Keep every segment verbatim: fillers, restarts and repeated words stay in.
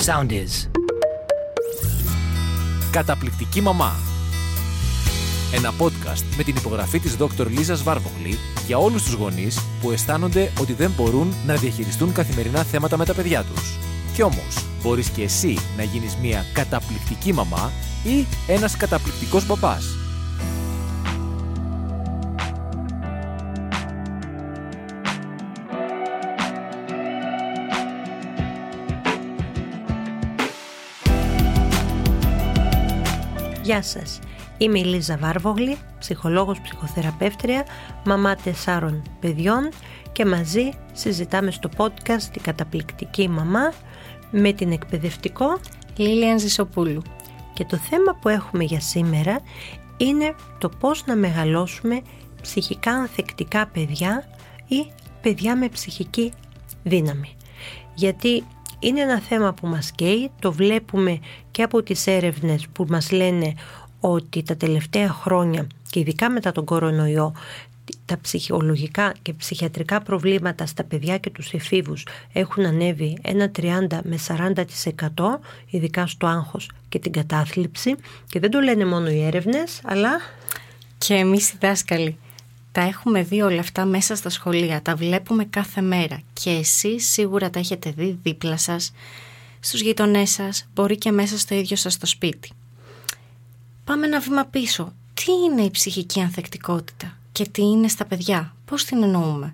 sound is. Καταπληκτική μαμά. Ένα podcast με την υπογραφή της δόκτωρ Λίζας Βάρβογλη για όλους τους γονείς που αισθάνονται ότι δεν μπορούν να διαχειριστούν καθημερινά θέματα με τα παιδιά τους. Κι όμως, μπορείς και εσύ να γίνεις μια καταπληκτική μαμά ή ένας καταπληκτικός μπαμπάς. Γεια σας, είμαι η Λίζα Βάρβογλη, ψυχολόγος, ψυχοθεραπεύτρια, μαμά τεσσάρων παιδιών και μαζί συζητάμε στο podcast «Η καταπληκτική μαμά» με την εκπαιδευτικό Λίλιαν Ζησοπούλου. Και το θέμα που έχουμε για σήμερα είναι το πώς να μεγαλώσουμε ψυχικά ανθεκτικά παιδιά ή παιδιά με ψυχική δύναμη. Γιατί είναι ένα θέμα που μας καίει, το βλέπουμε και από τις έρευνες που μας λένε ότι τα τελευταία χρόνια και ειδικά μετά τον κορονοϊό τα ψυχολογικά και ψυχιατρικά προβλήματα στα παιδιά και τους εφήβους έχουν ανέβει ένα τριάντα με σαράντα τοις εκατό, ειδικά στο άγχος και την κατάθλιψη, και δεν το λένε μόνο οι έρευνες, αλλά και εμείς οι δάσκαλοι. Τα έχουμε δει όλα αυτά μέσα στα σχολεία, τα βλέπουμε κάθε μέρα και εσείς σίγουρα τα έχετε δει δίπλα σας, στους γειτονές σας, μπορεί και μέσα στο ίδιο σας το σπίτι. Πάμε ένα βήμα πίσω. Τι είναι η ψυχική ανθεκτικότητα και τι είναι στα παιδιά, πώς την εννοούμε?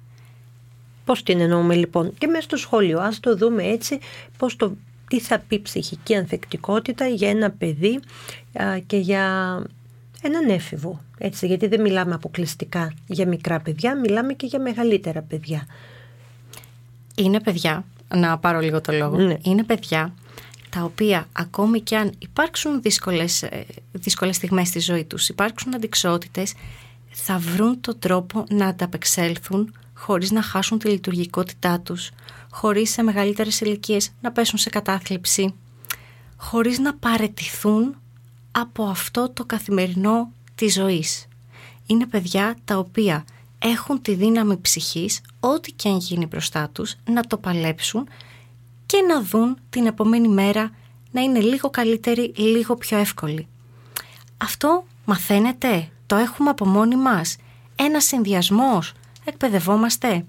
Πώς την εννοούμε λοιπόν και μέσα στο σχολείο, ας το δούμε έτσι, πώς το, τι θα πει ψυχική ανθεκτικότητα για ένα παιδί α, και για έναν έφηβο, έτσι, γιατί δεν μιλάμε αποκλειστικά για μικρά παιδιά, μιλάμε και για μεγαλύτερα παιδιά. Είναι παιδιά, να πάρω λίγο το λόγο, ναι. είναι παιδιά τα οποία ακόμη και αν υπάρξουν δύσκολες, δύσκολες στιγμές στη ζωή τους, υπάρξουν αντιξότητες, θα βρουν τον τρόπο να ανταπεξέλθουν χωρίς να χάσουν τη λειτουργικότητά τους, χωρίς σε μεγαλύτερες ηλικίες να πέσουν σε κατάθλιψη, χωρίς να παραιτηθούν από αυτό το καθημερινό της ζωής. Είναι παιδιά τα οποία έχουν τη δύναμη ψυχής, ό,τι και αν γίνει μπροστά τους, να το παλέψουν και να δουν την επόμενη μέρα να είναι λίγο καλύτερη, λίγο πιο εύκολη. Αυτό μαθαίνετε, το έχουμε από μόνοι μας, ένας συνδυασμός, εκπαιδευόμαστε.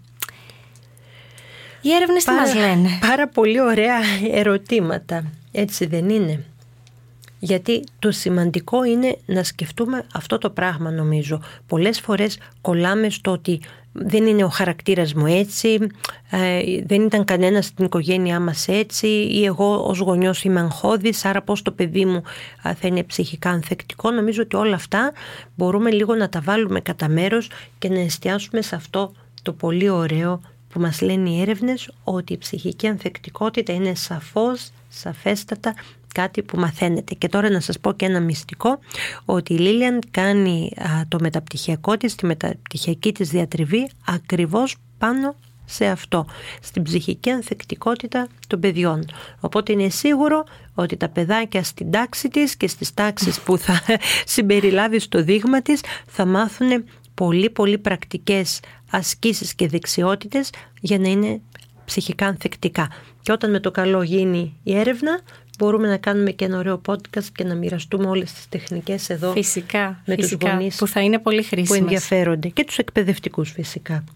Οι έρευνες τι μας λένε? Πάρα πολύ ωραία ερωτήματα, έτσι δεν είναι? Γιατί το σημαντικό είναι να σκεφτούμε αυτό το πράγμα, νομίζω. Πολλές φορές κολλάμε στο ότι δεν είναι ο χαρακτήρας μου έτσι, ε, δεν ήταν κανένας στην οικογένειά μας έτσι, ή εγώ ως γονιός είμαι αγχώδης, άρα πώς το παιδί μου θα είναι ψυχικά ανθεκτικό. Νομίζω ότι όλα αυτά μπορούμε λίγο να τα βάλουμε κατά μέρος και να εστιάσουμε σε αυτό το πολύ ωραίο που μας λένε οι έρευνες, ότι η ψυχική ανθεκτικότητα είναι σαφώς, σαφέστατα κάτι που μαθαίνετε. Και τώρα να σας πω και ένα μυστικό, ότι η Λίλιαν κάνει α, το μεταπτυχιακό της, τη μεταπτυχιακή της διατριβή ακριβώς πάνω σε αυτό, στην ψυχική ανθεκτικότητα των παιδιών. Οπότε είναι σίγουρο ότι τα παιδάκια στην τάξη της και στις τάξεις που θα συμπεριλάβει στο δείγμα της θα μάθουν πολύ πολύ πρακτικές ασκήσεις και δεξιότητες για να είναι ψυχικά ανθεκτικά. Και όταν με το καλό γίνει η έρευνα, μπορούμε να κάνουμε και ένα ωραίο podcast και να μοιραστούμε όλες τις τεχνικές εδώ. Φυσικά, με φυσικά, τους γονείς που θα είναι πολύ χρήσιμες, που ενδιαφέρονται, και τους εκπαιδευτικούς φυσικά.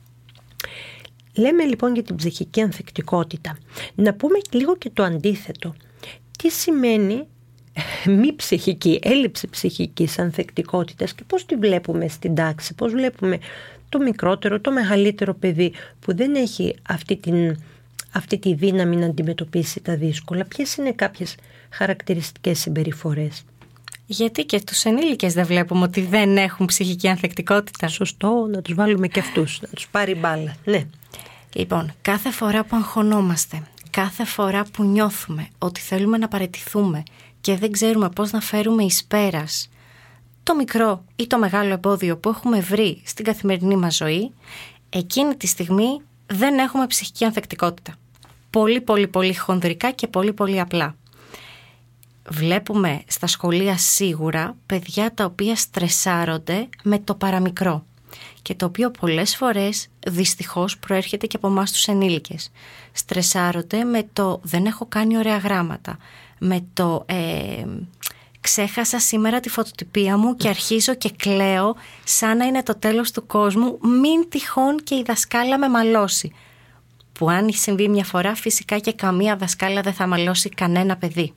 Λέμε λοιπόν για την ψυχική ανθεκτικότητα. Να πούμε λίγο και το αντίθετο. Τι σημαίνει μη ψυχική, έλλειψη ψυχικής ανθεκτικότητας και πώς τη βλέπουμε στην τάξη, πώς βλέπουμε το μικρότερο, το μεγαλύτερο παιδί που δεν έχει αυτή την αυτή τη δύναμη να αντιμετωπίσει τα δύσκολα. Ποιες είναι κάποιες χαρακτηριστικές συμπεριφορές? Γιατί και τους ενήλικες δεν βλέπουμε ότι δεν έχουν ψυχική ανθεκτικότητα? Σωστό, να τους βάλουμε και αυτούς, να τους πάρει μπάλα. Ναι. Λοιπόν, κάθε φορά που αγχωνόμαστε, κάθε φορά που νιώθουμε ότι θέλουμε να παραιτηθούμε και δεν ξέρουμε πώς να φέρουμε εις πέρας το μικρό ή το μεγάλο εμπόδιο που έχουμε βρει στην καθημερινή μας ζωή, εκείνη τη στιγμή δεν έχουμε ψυχική ανθεκτικότητα. Πολύ πολύ πολύ χονδρικά και πολύ πολύ απλά. Βλέπουμε στα σχολεία σίγουρα παιδιά τα οποία στρεσάρονται με το παραμικρό. και το οποίο πολλές φορές δυστυχώς προέρχεται και από εμάς τους ενήλικες. Στρεσάρονται με το «δεν έχω κάνει ωραία γράμματα», με το ε, «ξέχασα σήμερα τη φωτοτυπία μου και αρχίζω και κλαίω σαν να είναι το τέλος του κόσμου, μην τυχόν και η δασκάλα με μαλώσει». Που αν συμβεί μια φορά, φυσικά και καμία δασκάλα δεν θα μαλώσει κανένα παιδί.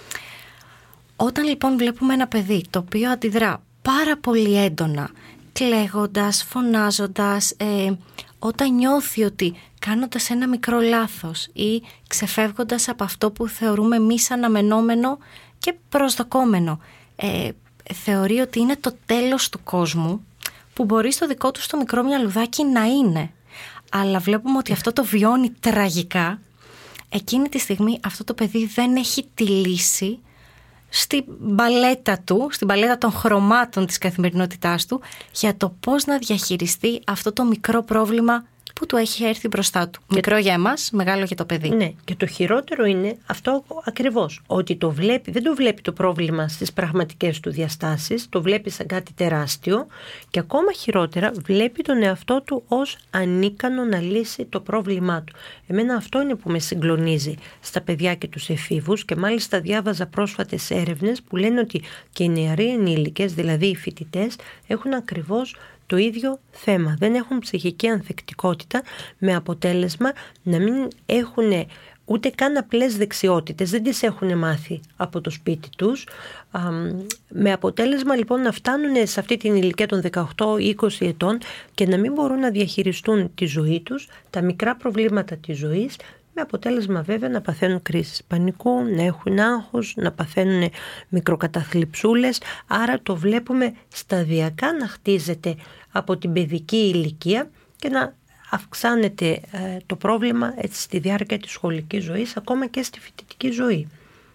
Όταν λοιπόν βλέπουμε ένα παιδί το οποίο αντιδρά πάρα πολύ έντονα, κλαίγοντας, φωνάζοντας, ε, όταν νιώθει ότι κάνοντας ένα μικρό λάθος ή ξεφεύγοντας από αυτό που θεωρούμε εμείς αναμενόμενο και προσδοκόμενο, ε, θεωρεί ότι είναι το τέλος του κόσμου, που μπορεί στο δικό του στο μικρό μυαλουδάκι να είναι, αλλά βλέπουμε ότι αυτό το βιώνει τραγικά, εκείνη τη στιγμή αυτό το παιδί δεν έχει τη λύση στην παλέτα του, στην παλέτα των χρωμάτων της καθημερινότητάς του, για το πώς να διαχειριστεί αυτό το μικρό πρόβλημα που του έχει έρθει μπροστά του. Και μικρό για εμάς, μεγάλο για το παιδί. Ναι, και το χειρότερο είναι αυτό ακριβώς, ότι το βλέπει, δεν το βλέπει το πρόβλημα στις πραγματικές του διαστάσεις, το βλέπει σαν κάτι τεράστιο και ακόμα χειρότερα βλέπει τον εαυτό του ως ανίκανο να λύσει το πρόβλημά του. Εμένα αυτό είναι που με συγκλονίζει στα παιδιά και τους εφήβους, και μάλιστα διάβαζα πρόσφατες έρευνες που λένε ότι και οι νεαροί ενήλικες, δηλαδή οι φοιτητές, έχουν ακριβώς το ίδιο θέμα. Δεν έχουν ψυχική ανθεκτικότητα, με αποτέλεσμα να μην έχουν ούτε καν απλές δεξιότητες, δεν τις έχουν μάθει από το σπίτι τους, α, με αποτέλεσμα λοιπόν να φτάνουν σε αυτή την ηλικία των δεκαοκτώ είκοσι ετών και να μην μπορούν να διαχειριστούν τη ζωή τους, τα μικρά προβλήματα της ζωής, με αποτέλεσμα βέβαια να παθαίνουν κρίσεις πανικού, να έχουν άγχος, να παθαίνουν μικροκαταθλιψούλες. Άρα το βλέπουμε σταδιακά να χτίζεται από την παιδική ηλικία και να αυξάνεται ε, το πρόβλημα έτσι, στη διάρκεια της σχολικής ζωής, ακόμα και στη φοιτητική ζωή.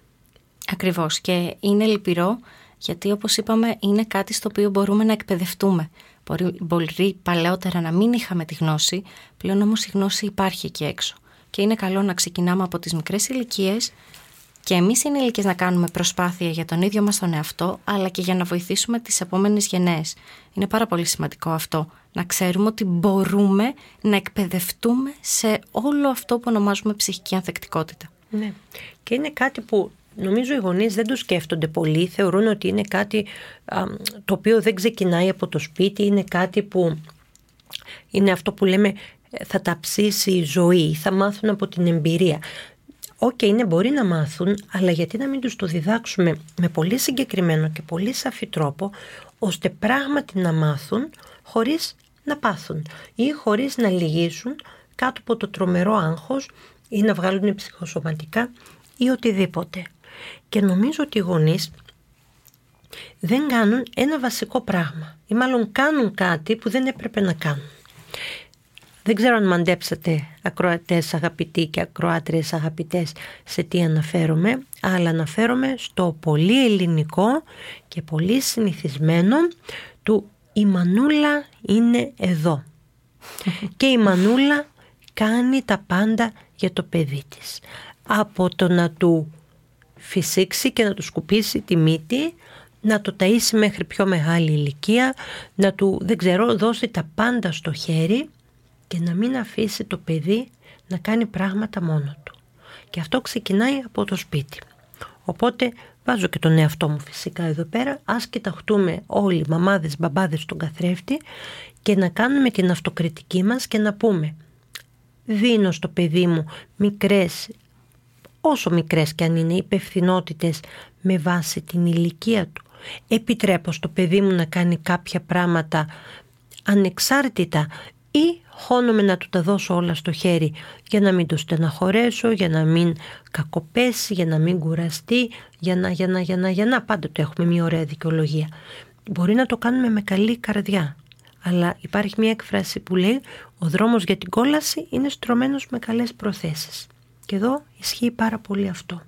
Ακριβώς, και είναι λυπηρό γιατί, όπως είπαμε, είναι κάτι στο οποίο μπορούμε να εκπαιδευτούμε. Μπορεί, μπορεί παλαιότερα να μην είχαμε τη γνώση, πλέον όμως η γνώση υπάρχει εκεί έξω. Και είναι καλό να ξεκινάμε από τις μικρές ηλικίες και εμείς οι ενήλικες να κάνουμε προσπάθεια για τον ίδιο μας τον εαυτό, αλλά και για να βοηθήσουμε τις επόμενες γενναίες. Είναι πάρα πολύ σημαντικό αυτό, να ξέρουμε ότι μπορούμε να εκπαιδευτούμε σε όλο αυτό που ονομάζουμε ψυχική ανθεκτικότητα. Ναι. Και είναι κάτι που νομίζω οι γονείς δεν το σκέφτονται πολύ, θεωρούν ότι είναι κάτι α, το οποίο δεν ξεκινάει από το σπίτι, είναι κάτι που είναι αυτό που λέμε θα τα ψήσει η ζωή, θα μάθουν από την εμπειρία. Οκ, okay, ναι, μπορεί να μάθουν, αλλά γιατί να μην τους το διδάξουμε με πολύ συγκεκριμένο και πολύ σαφή τρόπο, ώστε πράγματι να μάθουν χωρίς να πάθουν ή χωρίς να λυγίσουν κάτω από το τρομερό άγχος ή να βγάλουν ψυχοσωματικά ή οτιδήποτε. Και νομίζω ότι οι γονείς δεν κάνουν ένα βασικό πράγμα ή μάλλον κάνουν κάτι που δεν έπρεπε να κάνουν. Δεν ξέρω αν μαντέψατε, ακροατές αγαπητοί και ακροάτριες αγαπητές, σε τι αναφέρομαι, αλλά αναφέρομαι στο πολύ ελληνικό και πολύ συνηθισμένο του «η Μανούλα είναι εδώ». Και η Μανούλα κάνει τα πάντα για το παιδί της. Από το να του φυσήξει και να του σκουπίσει τη μύτη, να το ταΐσει μέχρι πιο μεγάλη ηλικία, να του, δεν ξέρω, δώσει τα πάντα στο χέρι και να μην αφήσει το παιδί να κάνει πράγματα μόνο του. Και αυτό ξεκινάει από το σπίτι. Οπότε βάζω και τον εαυτό μου φυσικά εδώ πέρα, ας κοιταχτούμε όλοι μαμάδες, μπαμπάδες στον καθρέφτη και να κάνουμε την αυτοκριτική μας και να πούμε δίνω στο παιδί μου μικρές, όσο μικρές και αν είναι, υπευθυνότητες με βάση την ηλικία του. Επιτρέπω στο παιδί μου να κάνει κάποια πράγματα ανεξάρτητα ή χώνομαι να του τα δώσω όλα στο χέρι για να μην το στεναχωρέσω, για να μην κακοπέσει, για να μην κουραστεί, για να, για να, για να, για να. Πάντοτε έχουμε μια ωραία δικαιολογία. Μπορεί να το κάνουμε με καλή καρδιά, αλλά υπάρχει μια έκφραση που λέει ο δρόμος για την κόλαση είναι στρωμένος με καλές προθέσεις. Και εδώ ισχύει πάρα πολύ αυτό.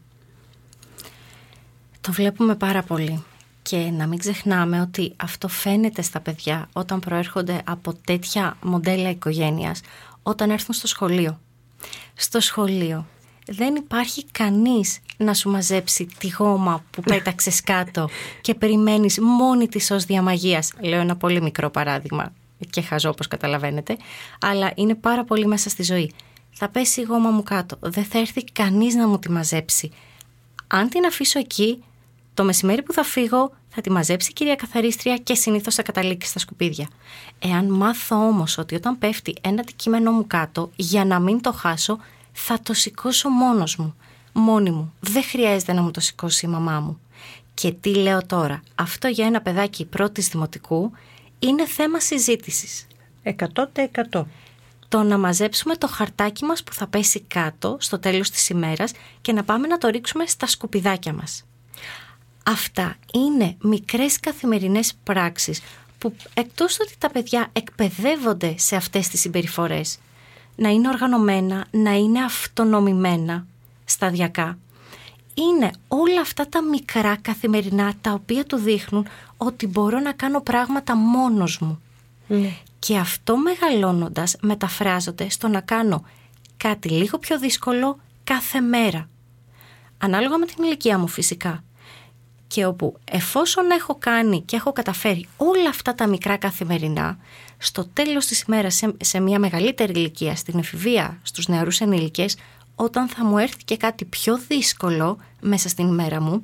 Το βλέπουμε πάρα πολύ. Και να μην ξεχνάμε ότι αυτό φαίνεται στα παιδιά όταν προέρχονται από τέτοια μοντέλα οικογένειας, όταν έρθουν στο σχολείο. Στο σχολείο δεν υπάρχει κανείς να σου μαζέψει τη γόμα που πέταξες κάτω και περιμένεις μόνη της ως διαμαγείας. Λέω ένα πολύ μικρό παράδειγμα. και χαζό όπως καταλαβαίνετε, αλλά είναι πάρα πολύ μέσα στη ζωή. Θα πέσει η γόμα μου κάτω, δεν θα έρθει κανείς να μου τη μαζέψει. Αν την αφήσω εκεί, το μεσημέρι που θα φύγω θα τη μαζέψει η κυρία καθαρίστρια και συνήθως θα καταλήξει στα σκουπίδια. Εάν μάθω όμως ότι όταν πέφτει ένα αντικείμενο μου κάτω, για να μην το χάσω, θα το σηκώσω μόνος μου, μόνη μου. Δεν χρειάζεται να μου το σηκώσει η μαμά μου. Και τι λέω τώρα, αυτό για ένα παιδάκι πρώτης δημοτικού είναι θέμα συζήτησης. Εκατό τοις εκατό. Το να μαζέψουμε το χαρτάκι μας που θα πέσει κάτω στο τέλος της ημέρας και να πάμε να το ρίξουμε στα σκουπιδάκια μας. Αυτά είναι μικρές καθημερινές πράξεις που εκτός ότι τα παιδιά εκπαιδεύονται σε αυτές τις συμπεριφορές, να είναι οργανωμένα, να είναι αυτονομημένα σταδιακά, είναι όλα αυτά τα μικρά καθημερινά τα οποία του δείχνουν ότι μπορώ να κάνω πράγματα μόνος μου. Ναι. Και αυτό μεγαλώνοντας μεταφράζονται στο να κάνω κάτι λίγο πιο δύσκολο κάθε μέρα. Ανάλογα με την ηλικία μου φυσικά. Και όπου εφόσον έχω κάνει και έχω καταφέρει όλα αυτά τα μικρά καθημερινά, στο τέλος της ημέρας σε, σε μια μεγαλύτερη ηλικία, στην εφηβεία, στους νεαρούς ενήλικες, όταν θα μου έρθει και κάτι πιο δύσκολο μέσα στην ημέρα μου,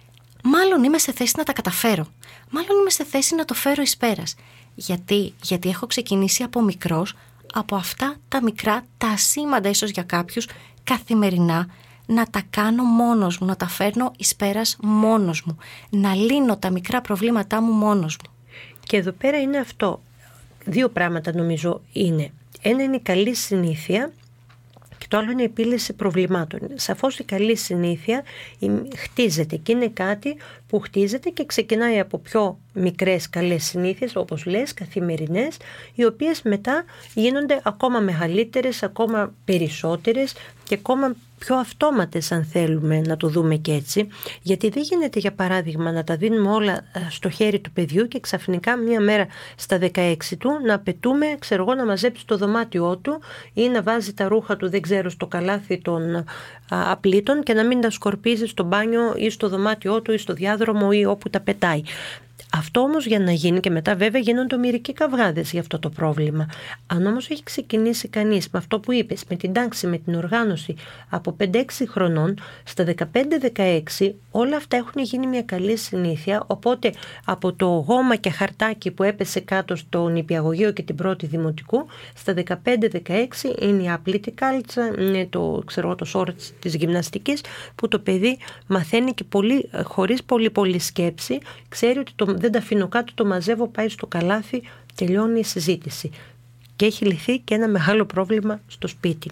μάλλον είμαι σε θέση να τα καταφέρω. Μάλλον είμαι σε θέση να το φέρω εις πέρας. Γιατί, γιατί έχω ξεκινήσει από μικρός, από αυτά τα μικρά, τα ασήμαντα ίσως για κάποιους, καθημερινά, να τα κάνω μόνος μου, να τα φέρνω εις πέρας μόνος μου, να λύνω τα μικρά προβλήματά μου μόνος μου. Και εδώ πέρα είναι αυτό. Δύο πράγματα νομίζω είναι. Ένα είναι η καλή συνήθεια και το άλλο είναι η επίλυση προβλημάτων. Σαφώς η καλή συνήθεια χτίζεται και είναι κάτι που χτίζεται και ξεκινάει από πιο μικρές καλές συνήθειες, όπως λες, καθημερινές, οι οποίες μετά γίνονται ακόμα μεγαλύτερες, ακόμα περισσότερες και ακόμα πιο αυτόματες, αν θέλουμε να το δούμε και έτσι, γιατί δεν γίνεται για παράδειγμα να τα δίνουμε όλα στο χέρι του παιδιού και ξαφνικά μία μέρα στα δεκαέξι του να απαιτούμε, ξέρω εγώ, να μαζέψει το δωμάτιό του ή να βάζει τα ρούχα του, δεν ξέρω, στο καλάθι των α, απλήτων και να μην τα σκορπίζει στο μπάνιο ή στο δωμάτιό του ή στο διάδρομο ή όπου τα πετάει. Αυτό όμως για να γίνει, και μετά βέβαια γίνονται ομηρικοί καυγάδες για αυτό το πρόβλημα. Αν όμως έχει ξεκινήσει κανείς με αυτό που είπες, με την τάξη, με την οργάνωση από πέντε έξι χρονών, στα δεκαπέντε δεκαέξι όλα αυτά έχουν γίνει μια καλή συνήθεια, οπότε από το γόμα και χαρτάκι που έπεσε κάτω στο νηπιαγωγείο και την πρώτη δημοτικού, στα δεκαπέντε δεκαέξι είναι η άπλητη κάλτσα, είναι το, ξέρω, το σόρτ της γυμναστικής, που το παιδί μαθαίνει και πολύ, χωρίς πολύ πολύ σκέψη, ξέρει ότι το δεν τα αφήνω κάτω, το μαζεύω, πάει στο καλάθι, τελειώνει η συζήτηση. Και έχει λυθεί και ένα μεγάλο πρόβλημα στο σπίτι.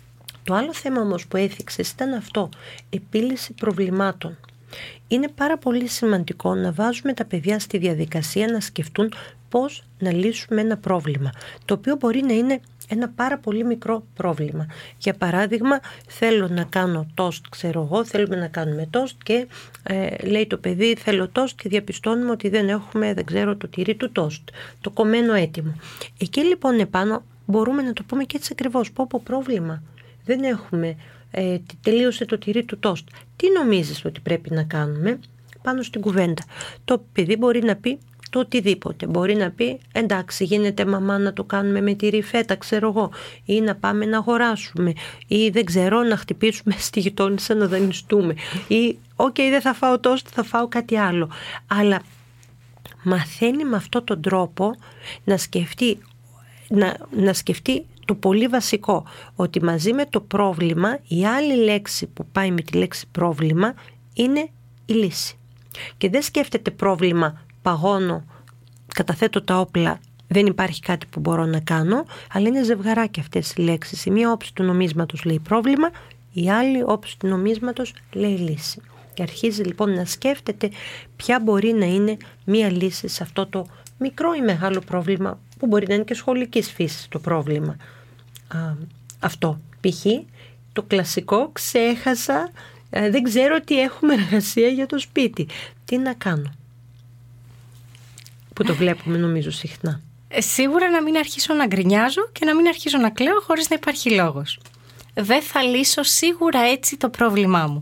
Το άλλο θέμα όμως που έθιξες ήταν αυτό, επίλυση προβλημάτων. Είναι πάρα πολύ σημαντικό να βάζουμε τα παιδιά στη διαδικασία να σκεφτούν πώς να λύσουμε ένα πρόβλημα, το οποίο μπορεί να είναι ένα πάρα πολύ μικρό πρόβλημα. Για παράδειγμα, θέλω να κάνω τόστ, ξέρω εγώ, θέλουμε να κάνουμε τόστ και ε, λέει το παιδί θέλω τόστ και διαπιστώνουμε ότι δεν έχουμε, δεν ξέρω, το τυρί του τόστ, το κομμένο έτοιμο. Εκεί λοιπόν επάνω μπορούμε να το πούμε και έτσι ακριβώς, πω πω πρόβλημα. Δεν έχουμε, ε, τελείωσε το τυρί του τόστ. Τι νομίζεις ότι πρέπει να κάνουμε? Πάνω στην κουβέντα. Το παιδί μπορεί να πει το οτιδήποτε. Μπορεί να πει εντάξει, γίνεται μαμά να το κάνουμε με τυρί φέτα, ξέρω εγώ, ή να πάμε να αγοράσουμε, ή δεν ξέρω, να χτυπήσουμε στη γειτόνισσα να δανειστούμε, ή οκ, okay, δεν θα φάω τόστ, θα φάω κάτι άλλο. Αλλά μαθαίνει με αυτόν τον τρόπο να σκεφτεί, να, να σκεφτεί το πολύ βασικό, ότι μαζί με το πρόβλημα η άλλη λέξη που πάει με τη λέξη πρόβλημα είναι η λύση. Και δεν σκέφτεται πρόβλημα, παγώνω, καταθέτω τα όπλα, δεν υπάρχει κάτι που μπορώ να κάνω, αλλά είναι ζευγαράκι αυτές οι λέξεις. Η μία όψη του νομίσματος λέει πρόβλημα, η άλλη όψη του νομίσματος λέει λύση. Και αρχίζει λοιπόν να σκέφτεται ποια μπορεί να είναι μία λύση σε αυτό το μικρό ή μεγάλο πρόβλημα, που μπορεί να είναι και σχολικής φύσης το πρόβλημα. Α, αυτό, π.χ. το κλασικό, ξέχασα, α, δεν ξέρω τι έχουμε εργασία για το σπίτι. Τι να κάνω? Που το βλέπουμε νομίζω συχνά. Ε, σίγουρα να μην αρχίσω να γκρινιάζω και να μην αρχίσω να κλαίω χωρίς να υπάρχει λόγος. Δεν θα λύσω σίγουρα έτσι το πρόβλημά μου.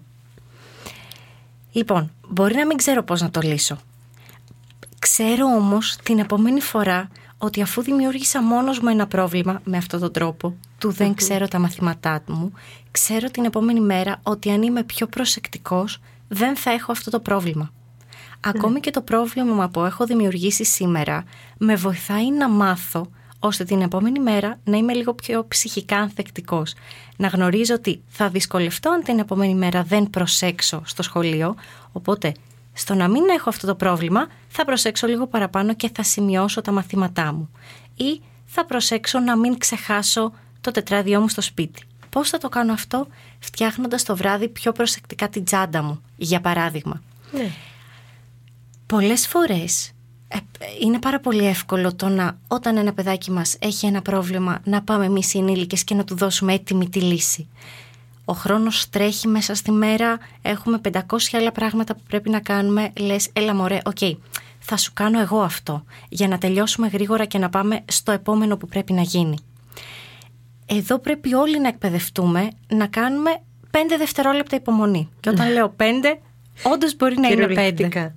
Λοιπόν, μπορεί να μην ξέρω πώς να το λύσω. Ξέρω όμως την επόμενη φορά ότι αφού δημιούργησα μόνος μου ένα πρόβλημα με αυτόν τον τρόπο, του δεν ξέρω τα μαθήματά μου, ξέρω την επόμενη μέρα ότι αν είμαι πιο προσεκτικός δεν θα έχω αυτό το πρόβλημα. Ακόμη και το πρόβλημα που έχω δημιουργήσει σήμερα με βοηθάει να μάθω ώστε την επόμενη μέρα να είμαι λίγο πιο ψυχικά ανθεκτικός. Να γνωρίζω ότι θα δυσκολευτώ αν την επόμενη μέρα δεν προσέξω στο σχολείο, οπότε στο να μην έχω αυτό το πρόβλημα θα προσέξω λίγο παραπάνω και θα σημειώσω τα μαθήματά μου. Ή θα προσέξω να μην ξεχάσω το τετράδιό μου στο σπίτι. Πώς θα το κάνω αυτό? Φτιάχνοντας το βράδυ πιο προσεκτικά την τσάντα μου, για παράδειγμα. Ναι. Πολλές φορές ε, είναι πάρα πολύ εύκολο το να, όταν ένα παιδάκι μας έχει ένα πρόβλημα, να πάμε εμείς οι ενήλικες και να του δώσουμε έτοιμη τη λύση. Ο χρόνος τρέχει μέσα στη μέρα, έχουμε πεντακόσια άλλα πράγματα που πρέπει να κάνουμε, λες έλα μωρέ, οκ, okay, θα σου κάνω εγώ αυτό, για να τελειώσουμε γρήγορα και να πάμε στο επόμενο που πρέπει να γίνει. Εδώ πρέπει όλοι να εκπαιδευτούμε να κάνουμε πέντε δευτερόλεπτα υπομονή. Και όταν λέω πέντε, όντως μπορεί να είναι πέντε.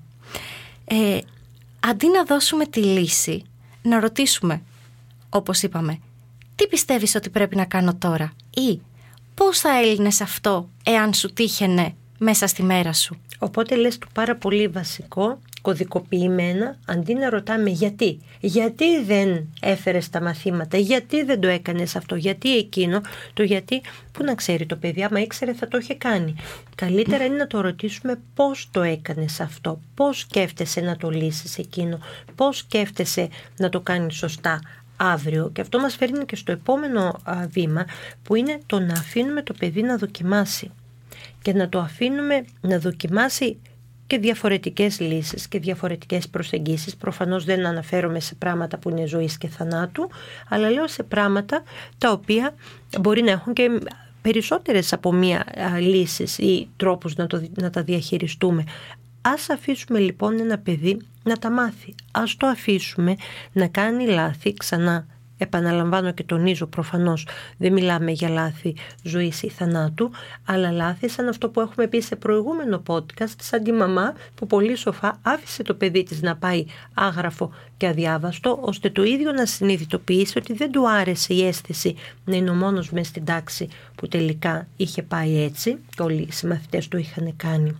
Ε, αντί να δώσουμε τη λύση, να ρωτήσουμε, όπως είπαμε, τι πιστεύεις ότι πρέπει να κάνω τώρα? Ή πώς θα έλυνες αυτό εάν σου τύχαινε μέσα στη μέρα σου? Οπότε λες το πάρα πολύ βασικό, κωδικοποιημένα, αντί να ρωτάμε γιατί. Γιατί δεν έφερες τα μαθήματα, γιατί δεν το έκανες αυτό, γιατί εκείνο, το γιατί που να ξέρει το παιδί, άμα ήξερε θα το είχε κάνει. Καλύτερα είναι να το ρωτήσουμε πώς το έκανες αυτό, πώς σκέφτεσαι να το λύσεις εκείνο, πώς σκέφτεσαι να το κάνεις σωστά αύριο. Και αυτό μας φέρνει και στο επόμενο α, βήμα, που είναι το να αφήνουμε το παιδί να δοκιμάσει και να το αφήνουμε να δοκιμάσει και διαφορετικές λύσεις και διαφορετικές προσεγγίσεις. Προφανώς δεν αναφέρομαι σε πράγματα που είναι ζωής και θανάτου, αλλά λέω σε πράγματα τα οποία μπορεί να έχουν και περισσότερες από μία λύσεις ή τρόπους να, το, να τα διαχειριστούμε. Ας αφήσουμε λοιπόν ένα παιδί να τα μάθει. Ας το αφήσουμε να κάνει λάθη ξανά. Επαναλαμβάνω και τονίζω, προφανώς δεν μιλάμε για λάθη ζωής ή θανάτου, αλλά λάθη σαν αυτό που έχουμε πει σε προηγούμενο podcast, σαν τη μαμά που πολύ σοφά άφησε το παιδί της να πάει άγραφο και αδιάβαστο, ώστε το ίδιο να συνειδητοποιήσει ότι δεν του άρεσε η αίσθηση να είναι ο μόνος μες στην τάξη που τελικά είχε πάει έτσι και όλοι οι συμμαθητές το είχαν κάνει.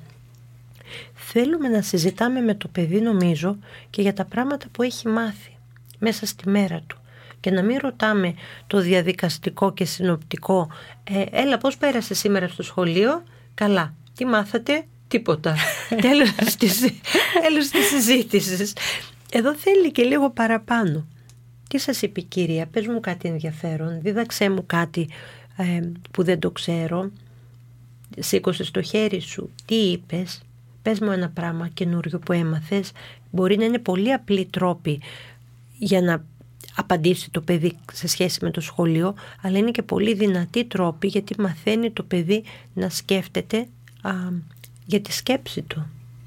Θέλουμε να συζητάμε με το παιδί, νομίζω, και για τα πράγματα που έχει μάθει μέσα στη μέρα του. Και να μην ρωτάμε το διαδικαστικό και συνοπτικό ε, έλα πώς πέρασε σήμερα στο σχολείο? Καλά. Τι μάθατε? Τίποτα. Τέλος της, τέλος της συζήτησης. Εδώ θέλει και λίγο παραπάνω. Τι σας είπε η κυρία? Πες μου κάτι ενδιαφέρον, δίδαξέ μου κάτι ε, που δεν το ξέρω. Σήκωσε το χέρι σου, τι είπες? Πες μου ένα πράγμα καινούριο που έμαθες. Μπορεί να είναι πολύ απλοί τρόποι για να απαντήσει το παιδί σε σχέση με το σχολείο, αλλά είναι και πολύ δυνατοί τρόποι, γιατί μαθαίνει το παιδί να σκέφτεται α, για τη σκέψη του.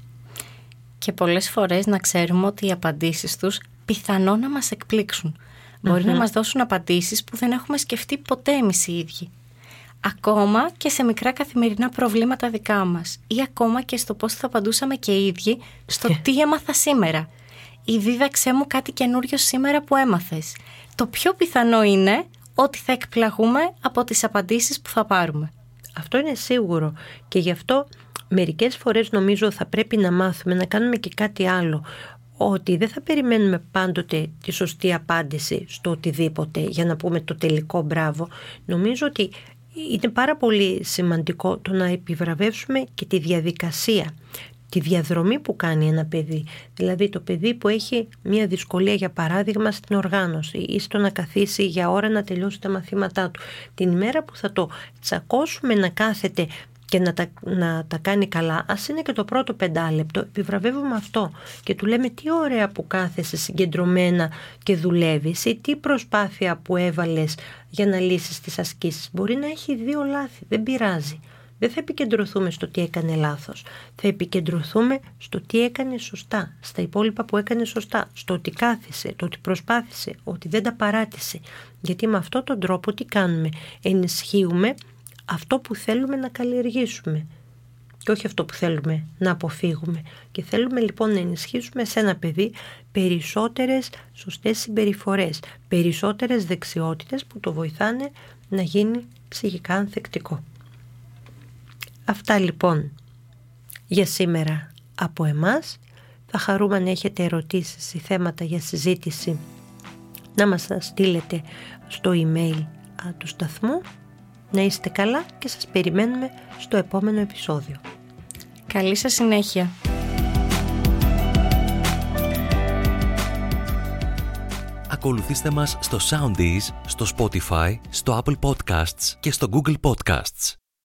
Και πολλές φορές να ξέρουμε ότι οι απαντήσεις τους πιθανόν να μας εκπλήξουν. Μπορεί mm-hmm. να μας δώσουν απαντήσεις που δεν έχουμε σκεφτεί ποτέ εμείς οι ίδιοι. Ακόμα και σε μικρά καθημερινά προβλήματα δικά μας, ή ακόμα και στο πώς θα απαντούσαμε και οι ίδιοι στο τι έμαθα σήμερα. Ή δίδαξέ μου κάτι καινούριο σήμερα που έμαθες. Το πιο πιθανό είναι ότι θα εκπλαγούμε από τις απαντήσεις που θα πάρουμε. Αυτό είναι σίγουρο, και γι' αυτό μερικές φορές νομίζω θα πρέπει να μάθουμε να κάνουμε και κάτι άλλο. Ότι δεν θα περιμένουμε πάντοτε τη σωστή απάντηση στο οτιδήποτε για να πούμε το τελικό μπράβο. Νομίζω ότι είναι πάρα πολύ σημαντικό το να επιβραβεύσουμε και τη διαδικασία, τη διαδρομή που κάνει ένα παιδί. Δηλαδή το παιδί που έχει μια δυσκολία, για παράδειγμα, στην οργάνωση ή στο να καθίσει για ώρα να τελειώσει τα μαθήματά του. Την ημέρα που θα το τσακώσουμε να κάθεται και να τα, να τα κάνει καλά, ας είναι και το πρώτο πεντάλεπτο, επιβραβεύουμε αυτό και του λέμε τι ωραία που κάθεσαι συγκεντρωμένα και δουλεύεις, ή τι προσπάθεια που έβαλες για να λύσεις τις ασκήσεις. Μπορεί να έχει δύο λάθη, δεν πειράζει. Δεν θα επικεντρωθούμε στο τι έκανε λάθος. Θα επικεντρωθούμε στο τι έκανε σωστά, στα υπόλοιπα που έκανε σωστά, στο ότι κάθισε, το ότι προσπάθησε, ότι δεν τα παράτησε. Γιατί με αυτόν τον τρόπο τι κάνουμε? Ενισχύουμε αυτό που θέλουμε να καλλιεργήσουμε. και όχι αυτό που θέλουμε να αποφύγουμε. Και θέλουμε λοιπόν να ενισχύσουμε σε ένα παιδί περισσότερες σωστές συμπεριφορές, περισσότερες δεξιότητες που το βοηθάνε να γίνει ψυχικά ανθεκτικό. Αυτά λοιπόν για σήμερα από εμάς. Θα χαρούμε αν έχετε ερωτήσεις ή θέματα για συζήτηση να μας τα στείλετε στο email του σταθμού. Να είστε καλά και σας περιμένουμε στο επόμενο επεισόδιο. Καλή σας συνέχεια. Ακολουθήστε μας στο Soundees, στο Spotify, στο Apple Podcasts και στο Google Podcasts.